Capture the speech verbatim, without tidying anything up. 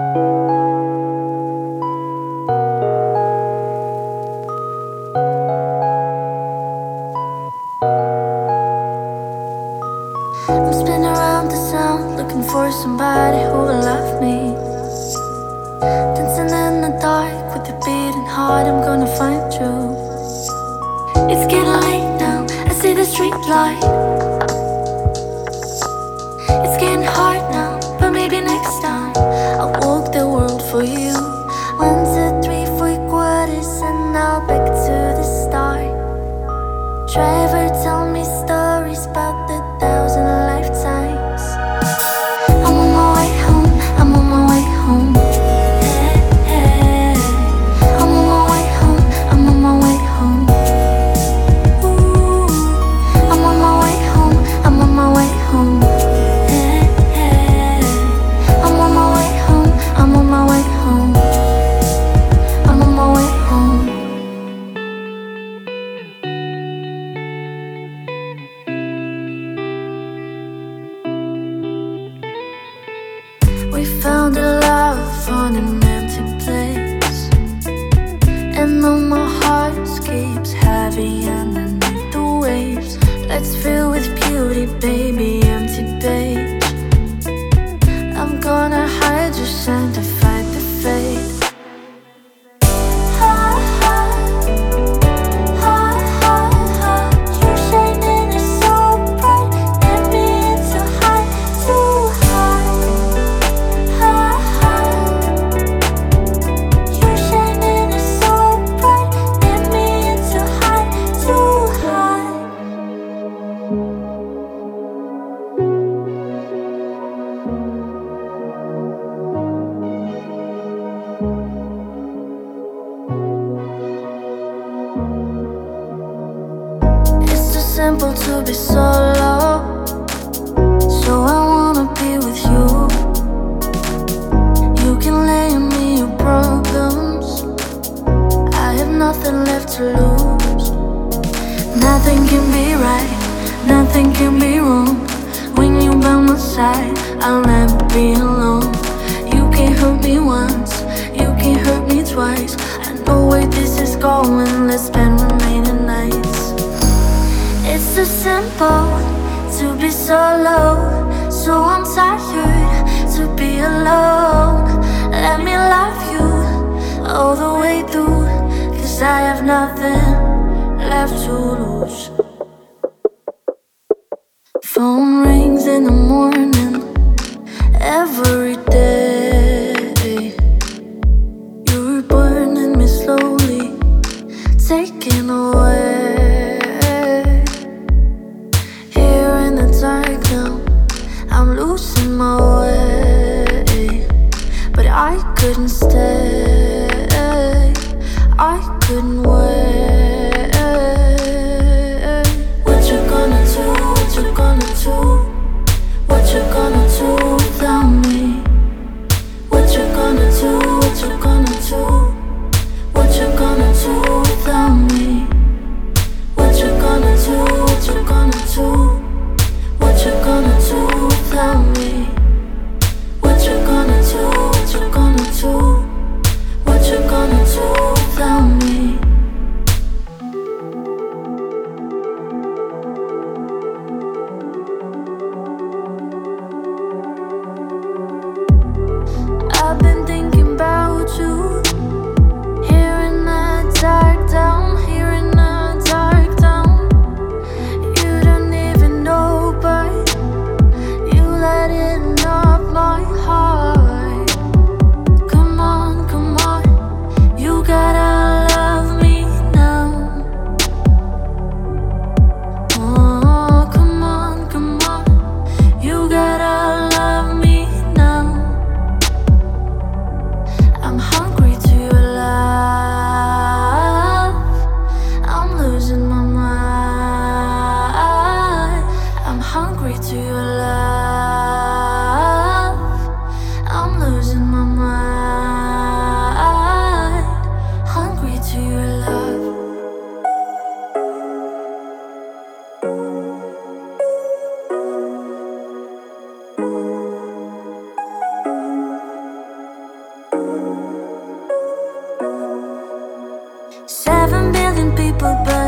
I'm spinning around the sound, looking for somebody who will love me. Dancing in the dark with a beating heart, I'm gonna find you. It's getting late now, I see the street light. It's getting hard now, but maybe next time I'll walk the world for you. One, two, three, four quarters, and now back to the start. Driver, tell me stories about the thousand lifetimes. I'm on my way home, I'm on my way home. Hey, hey. I'm on my way home, I'm on my way home. Ooh. I'm on my way home, I'm on my way home. Hey, hey. I'm on my way home, I'm on my way home. I'm on my way home. We found a love on an empty place, and though my heart keeps heavy underneath the waves, let's fill with beauty, baby, empty page. I'm gonna hide your scent to fight the fate. Simple to be solo, so I wanna be with you. You can lay on me your problems, I have nothing left to lose. Nothing can be right, nothing can be wrong. When you're by my side, I'll never be alone. You can't hurt me once, you can't hurt me twice. I know where this is going, let's spend remaining nights. It's so simple to be solo, so I'm tired to be alone. Let me love you all the way through, 'cause I have nothing left to lose. Phone rings in the morning, every day. You're burning me slowly, taking away. Dark now, I'm losing my way, but I couldn't stay, I couldn't wait. What you gonna do, what you gonna do, what you gonna do without me? What you gonna do, what you gonna do, what you gonna do without me? What you gonna do, what you gonna do? What you gonna do without me? What you gonna do, what you gonna do, what you gonna do without me? but